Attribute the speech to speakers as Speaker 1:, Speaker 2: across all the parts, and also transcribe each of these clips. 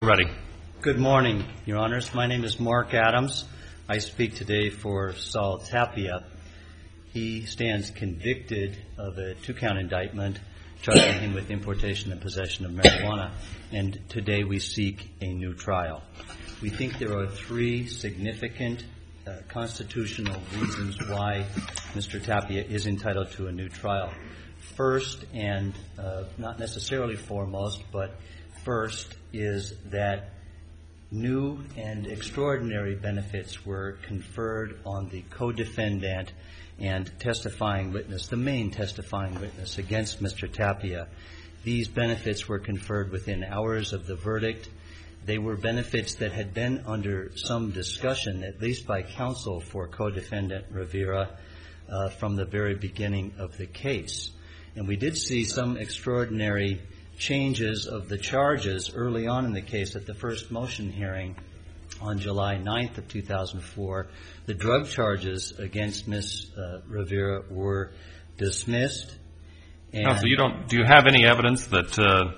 Speaker 1: Ready.
Speaker 2: Good morning, Your Honors. My name is Mark Adams. I speak today for Saul Tapia. He stands convicted of a two-count indictment charging him with importation and possession of marijuana, and today we seek a new trial. We think there are three significant constitutional reasons why Mr. Tapia is entitled to a new trial. First, and not necessarily foremost, but first is that new and extraordinary benefits were conferred on the co-defendant and testifying witness, the main testifying witness against Mr. Tapia. These benefits were conferred within hours of the verdict. They were benefits that had been under some discussion, at least by counsel for co-defendant Rivera, from the very beginning of the case. And we did see some extraordinary changes of the charges early on in the case. At the first motion hearing on July 9th of 2004, the drug charges against Ms. Rivera were dismissed. And
Speaker 1: so do you have any evidence that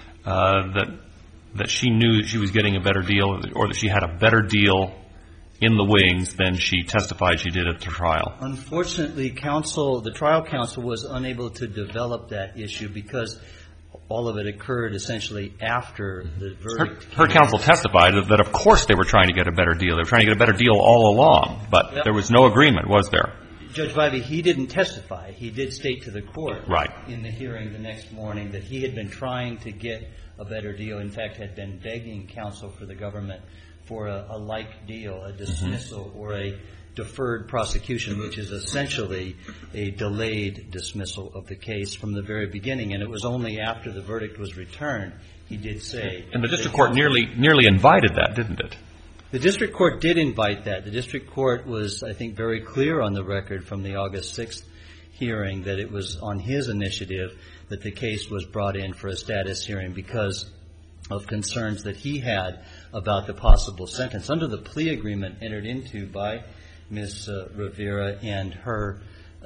Speaker 1: she knew she was getting a better deal, or that she had a better deal in the wings than she testified she did at the trial?
Speaker 2: Unfortunately, the trial counsel was unable to develop that issue because all of it occurred essentially after the verdict.
Speaker 1: Her counsel testified that of course they were trying to get a better deal. They were trying to get a better deal all along, but there was no agreement, was there?
Speaker 2: Judge Vivey, he didn't testify. He did state to the court
Speaker 1: right
Speaker 2: in the hearing the next morning that he had been trying to get a better deal, in fact had been begging counsel for the government for a like deal, a dismissal or a deferred prosecution, which is essentially a delayed dismissal of the case from the very beginning. And it was only after the verdict was returned he did say.
Speaker 1: And the district court nearly invited that, didn't it?
Speaker 2: The district court did invite that. The district court was, I think, very clear on the record from the August 6th hearing that it was on his initiative that the case was brought in for a status hearing because of concerns that he had about the possible sentence. Under the plea agreement entered into by Ms. Rivera and her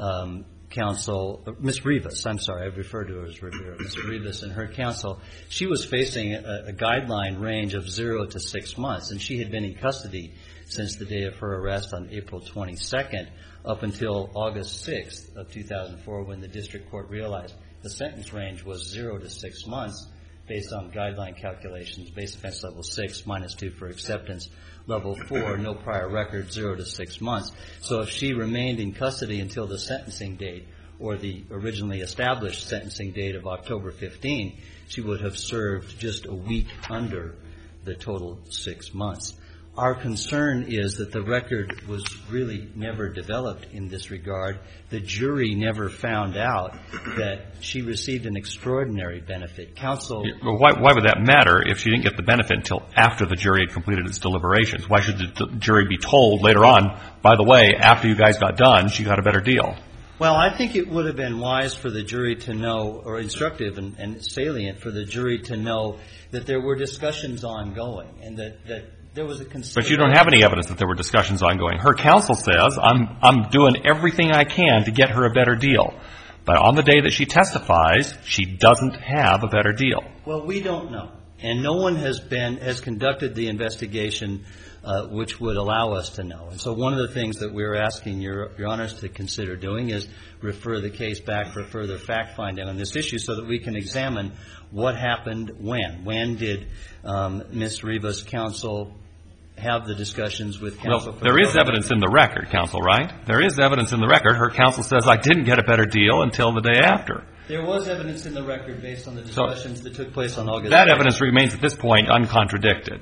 Speaker 2: counsel, Ms. Rivas, I'm sorry, I've referred to her as Rivera, Ms. Rivas and her counsel, she was facing a guideline range of 0 to 6 months, and she had been in custody since the day of her arrest on April 22nd up until August 6th of 2004 when the district court realized the sentence range was 0 to 6 months based on guideline calculations, base offense level 6, minus 2 for acceptance, level 4, no prior record, 0 to 6 months. So if she remained in custody until the sentencing date or the originally established sentencing date of October 15, she would have served just a week under the total 6 months. Our concern is that the record was really never developed in this regard. The jury never found out that she received an extraordinary benefit. Counsel...
Speaker 1: Well, why would that matter if she didn't get the benefit until after the jury had completed its deliberations? Why should the jury be told later on, by the way, after you guys got done, she got a better deal?
Speaker 2: Well, I think it would have been wise for the jury to know, or instructive and salient for the jury to know that there were discussions ongoing and that there was a consideration.
Speaker 1: But you don't have any evidence that there were discussions ongoing. Her counsel says, I'm doing everything I can to get her a better deal. But on the day that she testifies, she doesn't have a better deal.
Speaker 2: Well, we don't know. And no one has conducted the investigation which would allow us to know. And so one of the things that we're asking Your Honors to consider doing is refer the case back for further fact-finding on this issue so that we can examine what happened when. When did Ms. Rivas' counsel have the discussions with counsel?
Speaker 1: Well, there is evidence in the record, counsel, right? There is evidence in the record. Her counsel says, I didn't get a better deal until the day after.
Speaker 2: There was evidence in the record based on the discussions that took place on August 6th.
Speaker 1: That evidence remains at this point uncontradicted.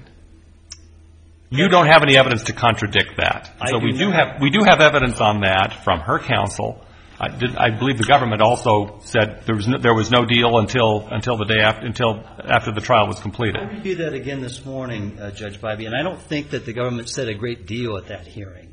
Speaker 1: You don't have any evidence to contradict that. So we do have evidence on that from her counsel. I believe the government also said there was no deal until the day after the trial was completed.
Speaker 2: I reviewed that again this morning, Judge Bybee, and I don't think that the government said a great deal at that hearing.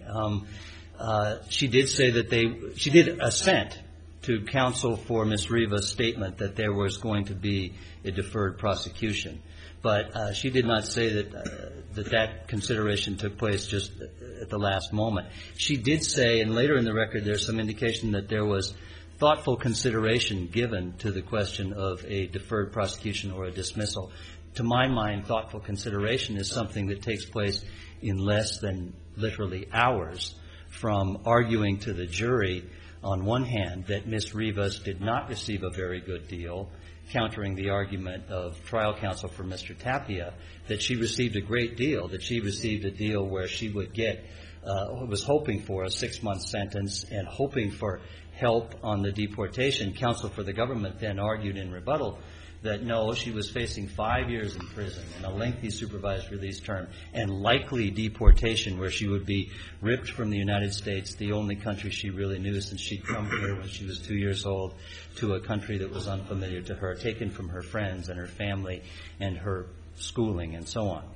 Speaker 2: She did say that she did assent to counsel for Ms. Rivas' statement that there was going to be a deferred prosecution. But she did not say that consideration took place just at the last moment. She did say, and later in the record there's some indication that there was thoughtful consideration given to the question of a deferred prosecution or a dismissal to my mind, thoughtful consideration is something that takes place in less than literally hours, from arguing to the jury on one hand that Ms. Rivas did not receive a very good deal, countering the argument of trial counsel for Mr. Tapia that she received a great deal, that she received a deal where she would get, was hoping for a 6-month sentence and hoping for help on the deportation. Counsel for the government then argued in rebuttal that no, she was facing 5 years in prison and a lengthy supervised release term and likely deportation where she would be ripped from the United States, the only country she really knew since she'd come here when she was 2 years old, to a country that was unfamiliar to her, taken from her friends and her family and her schooling and so on.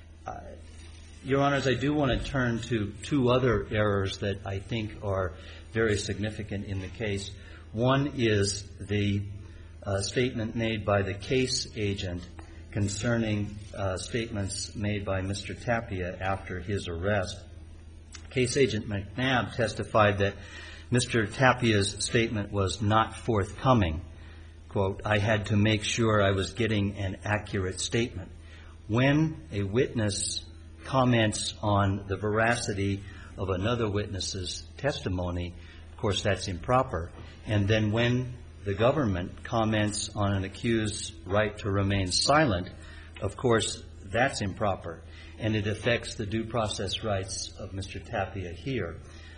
Speaker 2: Your Honors, I do want to turn to two other errors that I think are very significant in the case. One is the statement made by the case agent concerning statements made by Mr. Tapia after his arrest. Case agent McNabb testified that Mr. Tapia's statement was not forthcoming. Quote, I had to make sure I was getting an accurate statement. When a witness comments on the veracity of another witness's testimony, of course that's improper. And then when the government comments on an accused's right to remain silent, of course that's improper. And it affects the due process rights of Mr. Tapia here.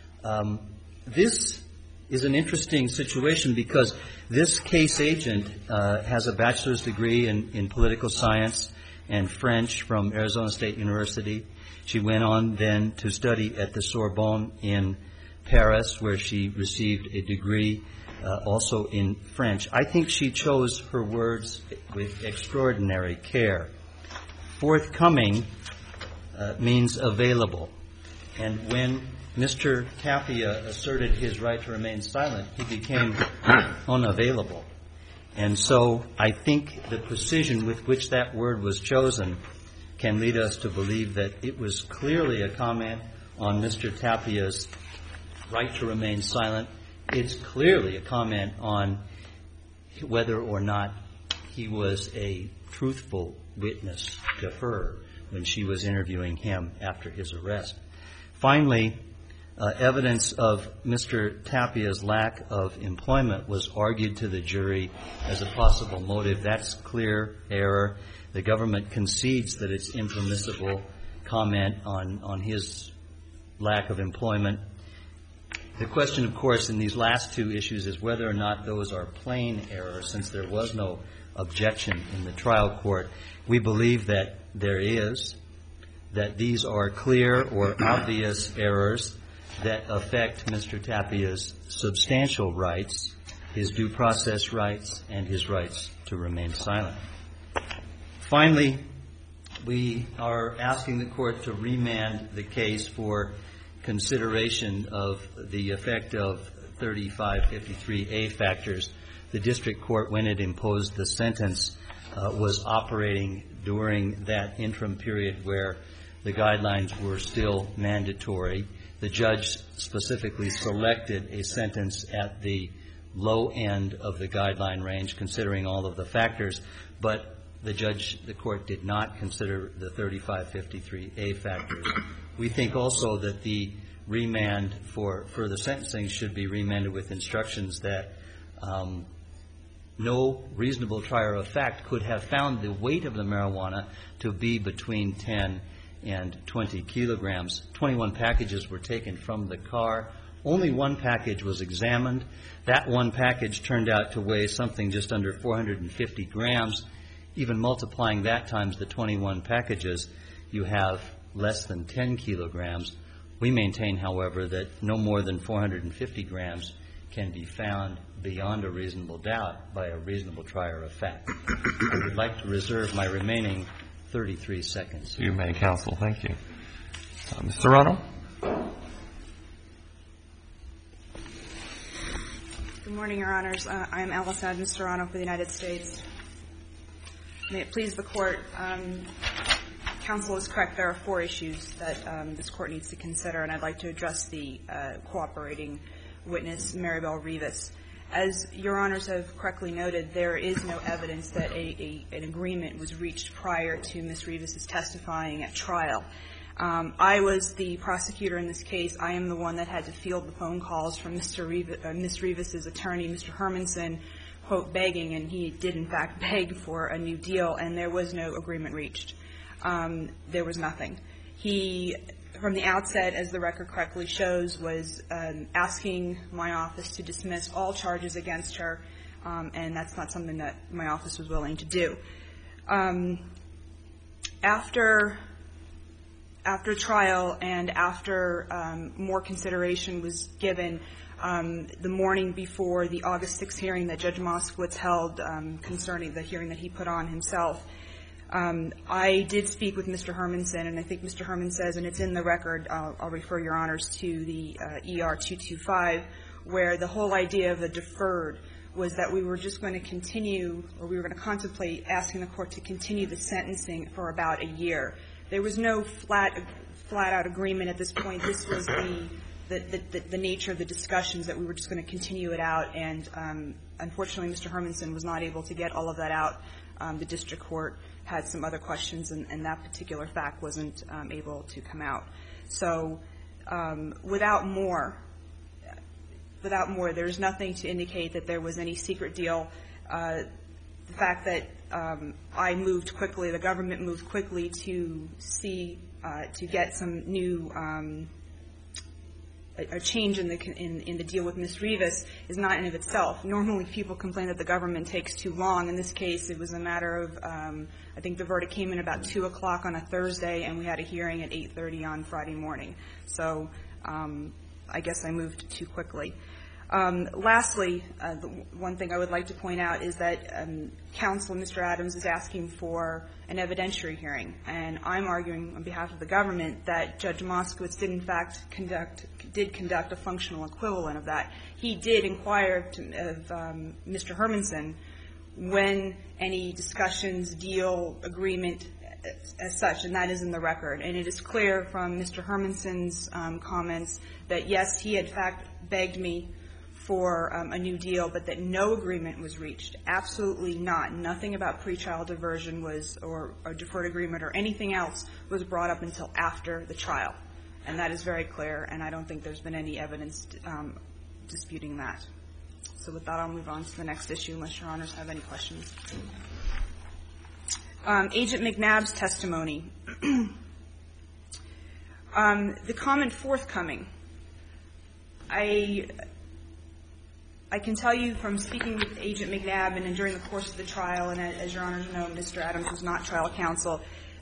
Speaker 2: This is an interesting situation because this case agent has a bachelor's degree in political science and French from Arizona State University. She went on then to study at the Sorbonne in Paris, where she received a degree also in French. I think she chose her words with extraordinary care. Forthcoming means available. And when Mr. Tapia asserted his right to remain silent, he became unavailable. And so I think the precision with which that word was chosen can lead us to believe that it was clearly a comment on Mr. Tapia's right to remain silent. It's clearly a comment on whether or not he was a truthful witness to her when she was interviewing him after his arrest. Finally, evidence of Mr. Tapia's lack of employment was argued to the jury as a possible motive. That's clear error. The government concedes that it's impermissible comment on his lack of employment. The question, of course, in these last two issues is whether or not those are plain errors, since there was no objection in the trial court. We believe that there is, that these are clear or obvious errors that affect Mr. Tapia's substantial rights, his due process rights, and his rights to remain silent. Finally, we are asking the court to remand the case for consideration of the effect of 3553A factors. The district court, when it imposed the sentence, was operating during that interim period where the guidelines were still mandatory. The judge specifically selected a sentence at the low end of the guideline range, considering all of the factors, but the court did not consider the 3553A factors. We think also that the remand for further sentencing should be remanded with instructions that no reasonable trier of fact could have found the weight of the marijuana to be between 10 and 20 kilograms. 21 packages were taken from the car. Only one package was examined. That one package turned out to weigh something just under 450 grams. Even multiplying that times the 21 packages, you have less than 10 kilograms. We maintain, however, that no more than 450 grams can be found beyond a reasonable doubt by a reasonable trier of fact. I would like to reserve my remaining 33 seconds.
Speaker 1: You may, counsel. Thank you. Ms. Serrano?
Speaker 3: Good morning, Your Honors. I am Alice Adams Serrano for the United States. May it please the Court, counsel is correct. There are four issues that this Court needs to consider, and I'd like to address the cooperating witness, Maribel Rivas. As Your Honors have correctly noted, there is no evidence that an agreement was reached prior to Ms. Rivas' testifying at trial. I was the prosecutor in this case. I am the one that had to field the phone calls from Ms. Rivas' attorney, Mr. Hermanson, quote, begging, and he did in fact beg for a new deal, and there was no agreement reached. There was nothing. He, from the outset, as the record correctly shows, was asking my office to dismiss all charges against her, and that's not something that my office was willing to do. After trial and after more consideration was given, the morning before the August 6th hearing that Judge Moskowitz held concerning the hearing that he put on himself, I did speak with Mr. Hermanson, and I think Mr. Herman says, and it's in the record, I'll refer Your Honors to the ER 225, where the whole idea of the deferred was that we were just going to continue, or we were going to contemplate asking the court to continue the sentencing for about a year. There was no flat-out agreement at this point. This was the nature of the discussions, that we were just going to continue it out, and unfortunately Mr. Hermanson was not able to get all of that out. The district court had some other questions, and that particular fact wasn't able to come out. So without more, there's nothing to indicate that there was any secret deal. The fact that I moved quickly, the government moved quickly to get some new a change in the deal with Ms. Rivas is not in of itself. Normally people complain that the government takes too long. In this case, it was a matter of, I think the verdict came in about 2 o'clock on a Thursday, and we had a hearing at 8:30 on Friday morning. So I guess I moved too quickly. Lastly, the one thing I would like to point out is that counsel, Mr. Adams, is asking for an evidentiary hearing, and I'm arguing on behalf of the government that Judge Moskowitz did in fact conduct a functional equivalent of that. He did inquire of Mr. Hermanson when any discussions, deal, agreement as such, and that is in the record. And it is clear from Mr. Hermanson's comments that, yes, he had in fact begged me for a new deal, but that no agreement was reached. Absolutely not. Nothing about pretrial diversion was, or deferred agreement or anything else was brought up until after the trial. And that is very clear, and I don't think there's been any evidence disputing that. So with that, I'll move on to the next issue, unless Your Honors have any questions. Agent McNabb's testimony. The comment forthcoming. I can tell you from speaking with Agent McNabb and during the course of the trial, and as Your Honors know, Mr. Adams was not trial counsel,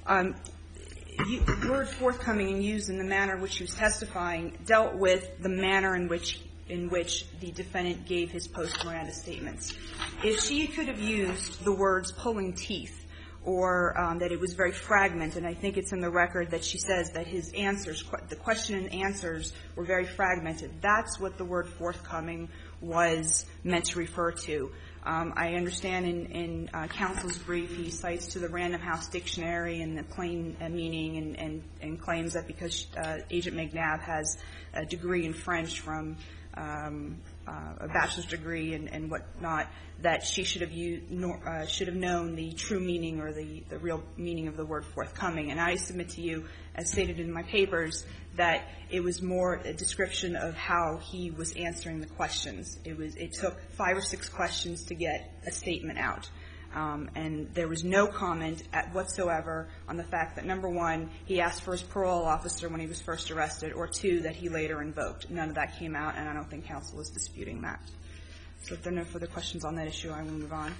Speaker 3: the word forthcoming and used in the manner in which he was testifying dealt with the manner in which the defendant gave his post-Miranda statements. If she could have used the words pulling teeth or that it was very fragmented, and I think it's in the record that she says that his answers, the question and answers were very fragmented, that's what the word forthcoming was meant to refer to. I understand in counsel's brief he cites to the Random House Dictionary and the plain meaning and claims that because Agent McNabb has a degree in French from a bachelor's degree and whatnot, that she should have known the true meaning or the real meaning of the word forthcoming. And I submit to you, as stated in my papers, that it was more a description of how he was answering the questions. It took 5 or 6 questions to get a statement out. And there was no comment whatsoever on the fact that, number one, he asked for his parole officer when he was first arrested, or 2, that he later invoked. None of that came out, and I don't think counsel was disputing that. So if there are no further questions on that issue, I will move on.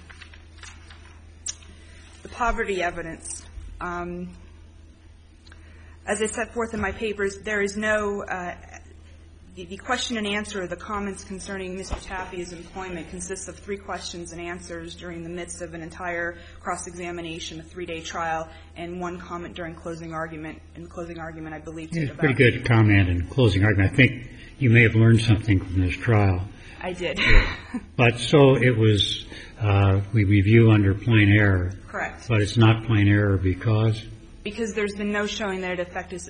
Speaker 3: The poverty evidence. As I set forth in my papers, there is no the question and answer, the comments concerning Mr. Tapia's employment consists of 3 questions and answers during the midst of an entire cross-examination, a 3-day trial, and 1 comment during closing argument. In closing argument, I believe it's about...
Speaker 4: Pretty good comment in closing argument. I think you may have learned something from this trial.
Speaker 3: I did.
Speaker 4: But so it was, we review under plain error.
Speaker 3: Correct.
Speaker 4: But it's not plain error because? Because
Speaker 3: there's been no showing that it affected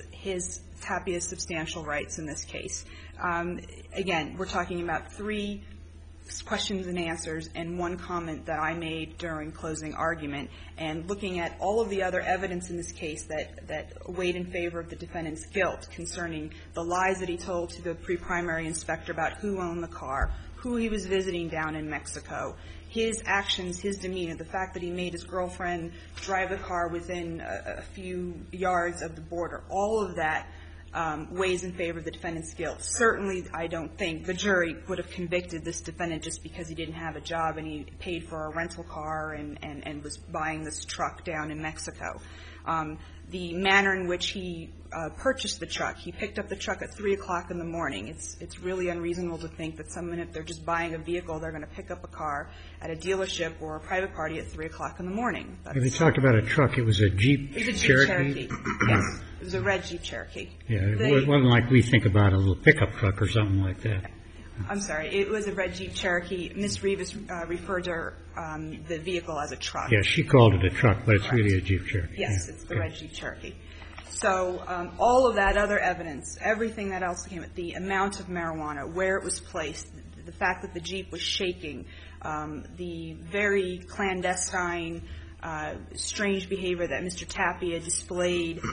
Speaker 3: Tapia's substantial rights in this case. Again, we're talking about 3 questions and answers and one comment that I made during closing argument, and looking at all of the other evidence in this case that weighed in favor of the defendant's guilt concerning the lies that he told to the pre-primary inspector about who owned the car, who he was visiting down in Mexico, his actions, his demeanor, the fact that he made his girlfriend drive the car within a few yards of the border, all of that weighs in favor of the defendant's guilt. Certainly, I don't think the jury would have convicted this defendant just because he didn't have a job and he paid for a rental car and was buying this truck down in Mexico. The manner in which he purchased the truck, he picked up the truck at 3 o'clock in the morning. It's really unreasonable to think that someone, if they're just buying a vehicle, they're going to pick up a car at a dealership or a private party at 3 o'clock in the morning.
Speaker 4: They talked about a truck. It was a Jeep Cherokee?
Speaker 3: Yes. It was a red Jeep Cherokee.
Speaker 4: Yeah, it wasn't like we think about a little pickup truck or something like that.
Speaker 3: I'm sorry. It was a red Jeep Cherokee. Ms. Rivas referred to the vehicle as a truck.
Speaker 4: Yeah, she called it a truck, but it's
Speaker 3: Correct.
Speaker 4: really a Jeep Cherokee.
Speaker 3: Yes, it's the red Jeep Cherokee. So all of that other evidence, everything that else came, the amount of marijuana, where it was placed, the fact that the Jeep was shaking, the very clandestine, strange behavior that Mr. Tapia displayed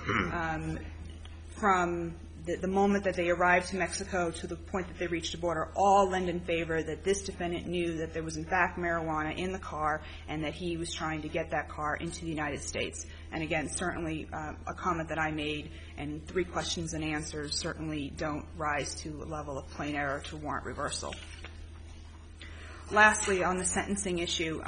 Speaker 3: from the moment that they arrived to Mexico to the point that they reached the border, all lend in favor that this defendant knew that there was in fact marijuana in the car and that he was trying to get that car into the United States. And again, certainly a comment that I made and 3 questions and answers certainly don't rise to a level of plain error to warrant reversal. Lastly, on the sentencing issue,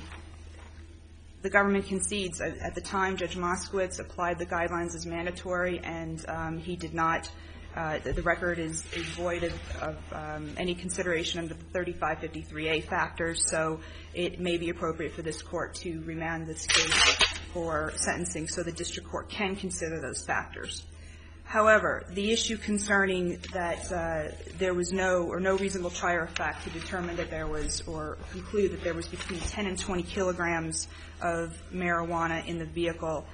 Speaker 3: the government concedes. At the time, Judge Moskowitz applied the guidelines as mandatory, and he did not. The record is void of any consideration under the 3553A factors, so it may be appropriate for this court to remand this case for sentencing so the district court can consider those factors. However, the issue concerning that there was no reasonable trier of fact to determine that there was or conclude that there was between 10 and 20 kilograms of marijuana in the vehicle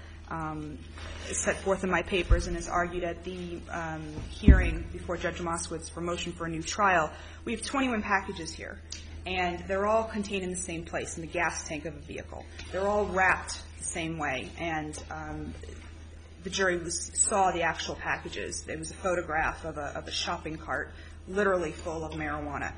Speaker 3: is set forth in my papers and is argued at the hearing before Judge Moskowitz for motion for a new trial. We have 21 packages here, and they're all contained in the same place, in the gas tank of a vehicle. They're all wrapped the same way, and the jury saw the actual packages. There was a photograph of a shopping cart literally full of marijuana.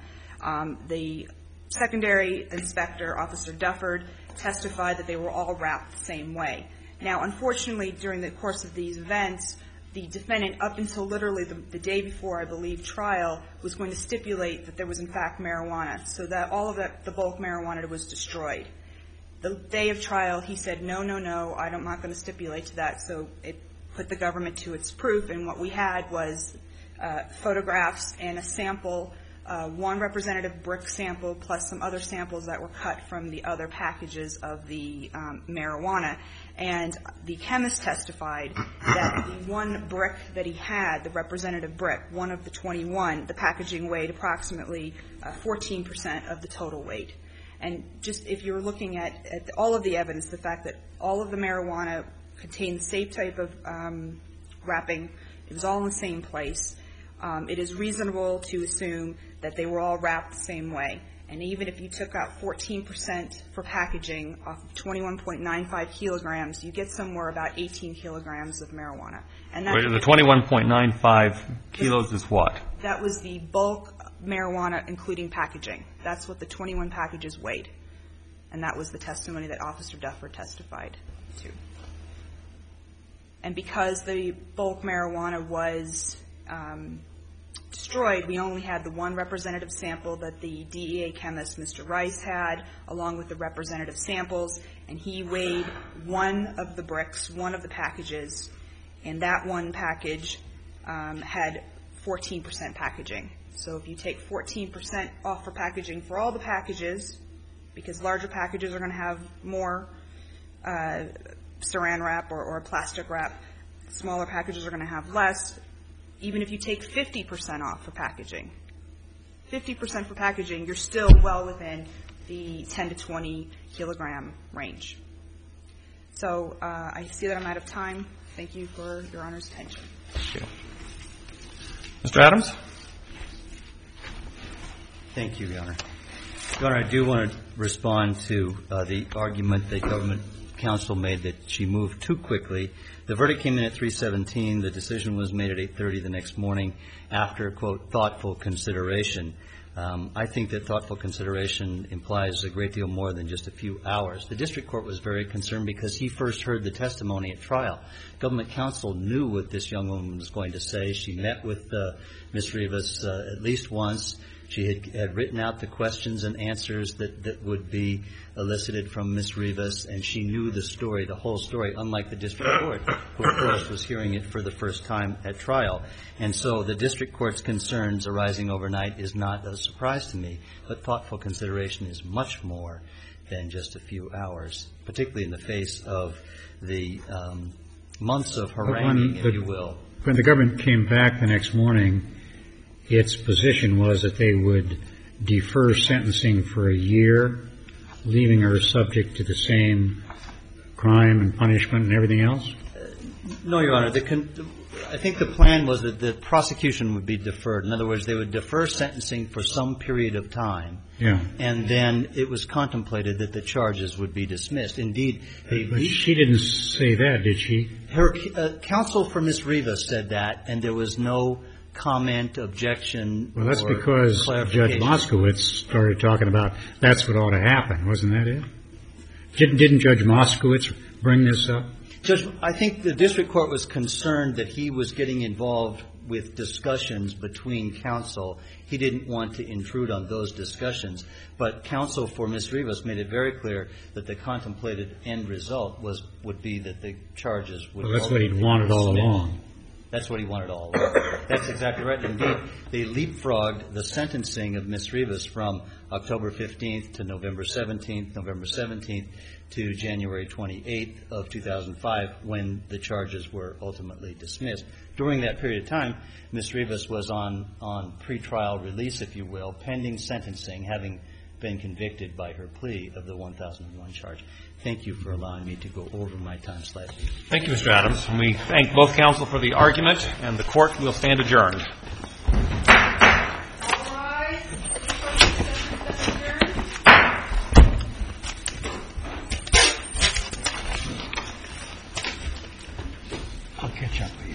Speaker 3: The secondary inspector, Officer Dufford, testified that they were all wrapped the same way. Now, unfortunately, during the course of these events, the defendant, up until literally the day before, I believe, trial, was going to stipulate that there was, in fact, marijuana, so that all of the bulk marijuana was destroyed. The day of trial, he said, no, I'm not going to stipulate to that, so it put the government to its proof, and what we had was photographs and a sample, one representative brick sample plus some other samples that were cut from the other packages of the marijuana. And the chemist testified that the one brick that he had, the representative brick, one of the 21, the packaging weighed approximately 14% of the total weight. And just if you're looking at all of the evidence, the fact that all of the marijuana contained the same type of wrapping, it was all in the same place, it is reasonable to assume that they were all wrapped the same way. And even if you took out 14% for packaging off of 21.95 kilograms, you get somewhere about 18 kilograms of marijuana. And that's
Speaker 1: the 21.95 kilos is what?
Speaker 3: That was the bulk marijuana, including packaging. That's what the 21 packages weighed. And that was the testimony that Officer Duffer testified to. And because the bulk marijuana was destroyed, we only had the one representative sample that the DEA chemist, Mr. Rice, had, along with the representative samples, and he weighed one of the bricks, one of the packages, and that one package had 14% packaging. So if you take 14% off for packaging for all the packages, because larger packages are going to have more saran wrap or plastic wrap, smaller packages are going to have less. Even if you take 50% off for packaging, 50% for packaging, you're still well within the 10 to 20 kilogram range. So I see that I'm out of time. Thank you for Your Honor's attention.
Speaker 1: Thank you. Mr. Adams?
Speaker 2: Thank you, Your Honor. Your Honor, I do want to respond to the argument that government counsel made that she moved too quickly. The verdict came in at 3:17. The decision was made at 8:30 the next morning after, quote, thoughtful consideration. I think that thoughtful consideration implies a great deal more than just a few hours. The district court was very concerned because he first heard the testimony at trial. Government counsel knew what this young woman was going to say. She met with Ms. Rivas at least once. She had written out the questions and answers that would be elicited from Ms. Rivas, and she knew the story, the whole story, unlike the district court, who, of course, was hearing it for the first time at trial. And so the district court's concerns arising overnight is not a surprise to me, but thoughtful consideration is much more than just a few hours, particularly in the face of the months of haranguing, if you will.
Speaker 4: When the government came back the next morning, its position was that they would defer sentencing for a year, leaving her subject to the same crime and punishment and everything else?
Speaker 2: No, Your Honor. I think the plan was that the prosecution would be deferred. In other words, they would defer sentencing for some period of time.
Speaker 4: Yeah.
Speaker 2: And then it was contemplated that the charges would be dismissed. Indeed,
Speaker 4: but she didn't say that, did she?
Speaker 2: Her counsel for Ms. Rivas said that, and there was no comment, objection,
Speaker 4: well, that's
Speaker 2: or
Speaker 4: because Judge Moskowitz started talking about that's what ought to happen. Wasn't that it? Didn't Judge Moskowitz bring this up?
Speaker 2: Judge, I think the district court was concerned that he was getting involved with discussions between counsel. He didn't want to intrude on those discussions. But counsel for Ms. Rivas made it very clear that the contemplated end result would be that the charges would be dismissed.
Speaker 4: Well, that's what he'd wanted all along.
Speaker 2: That's what he wanted all along. That's exactly right. Indeed, they leapfrogged the sentencing of Ms. Rivas from October 15th to November 17th, November 17th to January 28th of 2005 when the charges were ultimately dismissed. During that period of time, Ms. Rivas was on pretrial release, if you will, pending sentencing, having been convicted by her plea of the 1001 charge. Thank you for allowing me to go over my time slightly.
Speaker 1: Thank you, Mr. Adams. And we thank both counsel for the argument, and the court will stand adjourned.
Speaker 3: All rise.
Speaker 4: I'll catch up with you.